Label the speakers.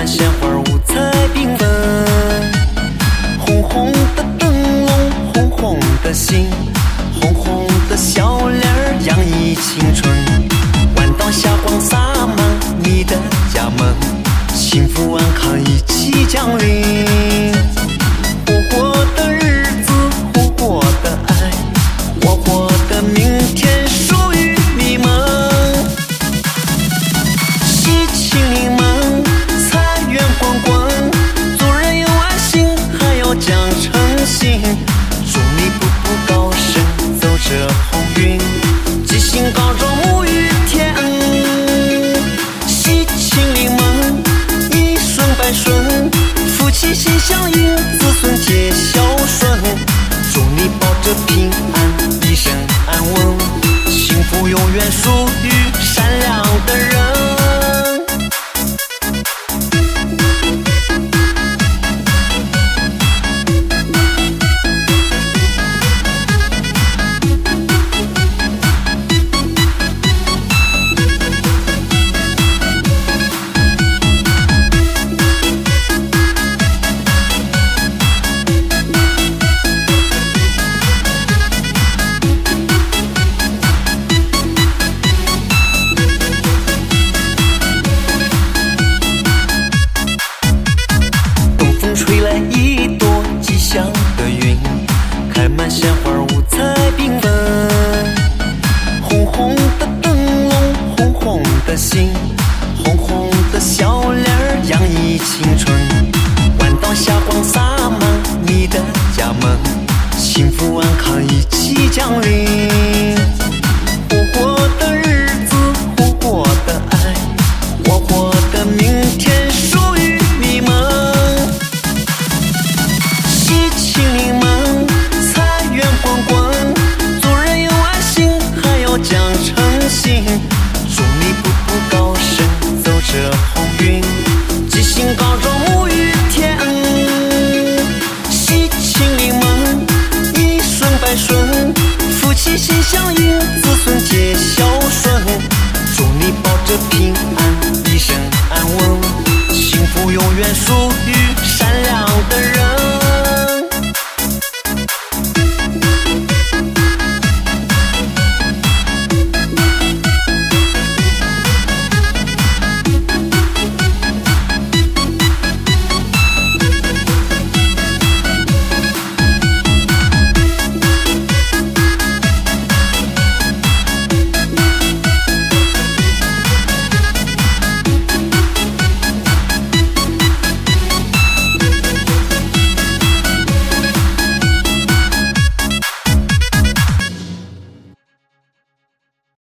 Speaker 1: 满鲜花五彩缤纷，红红的灯笼，红红的心，红红的笑脸儿洋溢青春。弯道霞光洒满你的家门，幸福安康一起降临。活活的日子，活活的爱，活活的明天属于你们。喜庆临门，财源滚滚，做人有爱心，还要讲诚信。祝你步步高升，走着红云，吉星高照，沐浴天恩。喜庆临门，一顺百顺，夫妻心相印，子孙皆孝顺。祝你保着平安，一生安稳，幸福永远属于善良的人。吹来一朵吉祥的云，开满鲜花五彩缤纷，红红的灯笼，红红的心，红红的笑脸儿洋溢青春。弯道霞光洒满你的家门，幸福安康一起降临。